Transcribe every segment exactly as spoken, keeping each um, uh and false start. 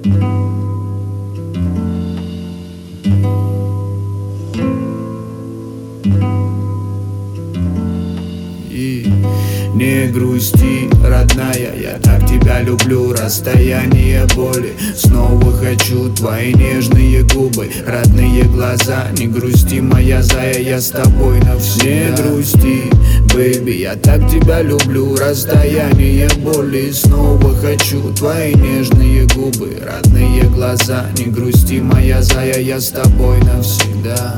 И не грусти, родная, я так тебя люблю. Расстояние боли, снова хочу твои нежные губы, родные глаза. Не грусти, моя зая, я с тобой навсегда. Не грусти, бэйби, я так тебя люблю. Расстояние боли, снова хочу твои нежные губы, родные глаза. Не грусти, моя зая, я с тобой навсегда.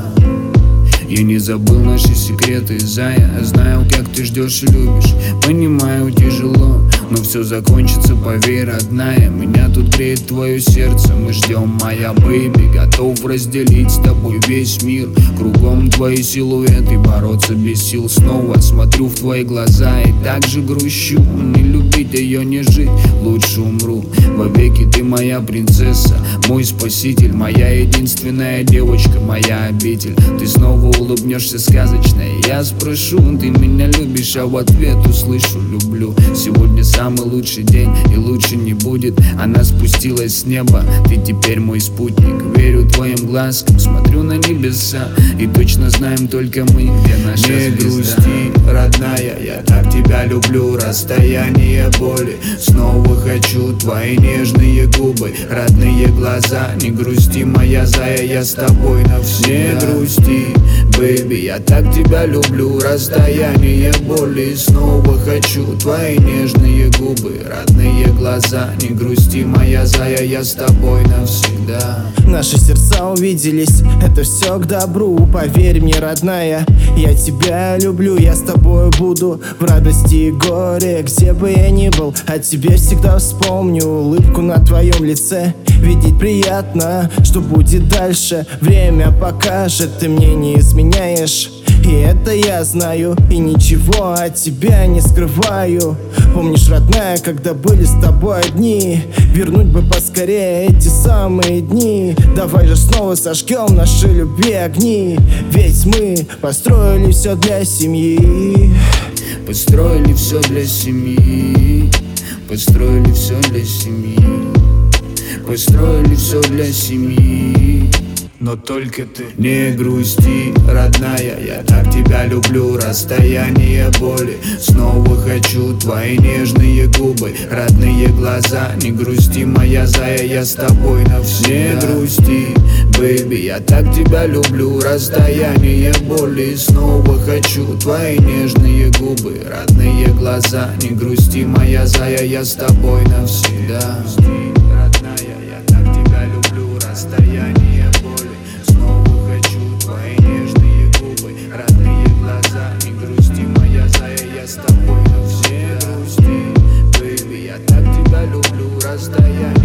Я не забыл наши секреты, зая. Знаю, как ты ждешь и любишь. Понимаю, тяжело, но все закончится, поверь, родная. Меня тут греет твое сердце. Мы ждем, моя бэйби. Готов разделить с тобой весь мир. Кругом твои силуэты, бороться без сил снова. Смотрю в твои глаза и так же грущу. Не любить ее, не жить, лучше умру. Вовеки ты моя принцесса, мой спаситель, моя единственная девочка, моя обитель. Ты снова улыбнешься сказочно, я спрошу, ты меня любишь, а в ответ услышу: люблю. Сегодня самый лучший день, и лучше не будет. Она спустилась с неба, ты теперь мой спутник. Верю твоим глазкам, смотрю на небеса, и точно знаем только мы, где наша звезда. Не грусти, родная, я так тебя люблю. Расстояние боли, снова хочу твои нежные губы, родные глаза. Не грусти, моя зая, я с тобой навсегда. Не грусти, бэйби, я так тебя люблю. Расстояние боли, снова хочу твои нежные губы, родные глаза. Не грусти, моя зая, я с тобой навсегда. Наши сердца увиделись, это все к добру. Поверь мне, родная, я тебя люблю. Я с тобой буду в радости и горе, где бы я ни был. О тебе всегда вспомню, улыбку на твоем лице видеть приятно. Что будет дальше, время покажет. Ты мне не изменяешь, и это я знаю, и ничего от тебя не скрываю. Помнишь, родная, когда были с тобой одни? Вернуть бы поскорее эти самые дни. Давай же снова сожгем наши любви огни, ведь мы построили все для семьи. Построили все для семьи. Построили все для семьи. Построили все для семьи. Но только ты не грусти, родная, я так тебя люблю. Расстояние боли, снова хочу твои нежные губы, родные глаза. Не грусти, моя зая, я с тобой навсегда. Не грусти, бэйби, я так тебя люблю. Расстояние боли, снова хочу твои нежные губы, родные глаза. Не грусти, моя зая, я с тобой навсегда. Родная, я так тебя люблю. Расстояние боли, снова хочу твои нежные губы, родные глаза. Не грусти, моя зая, я с тобой навсегда. Не грусти, бэйби, я так тебя люблю. Расстояние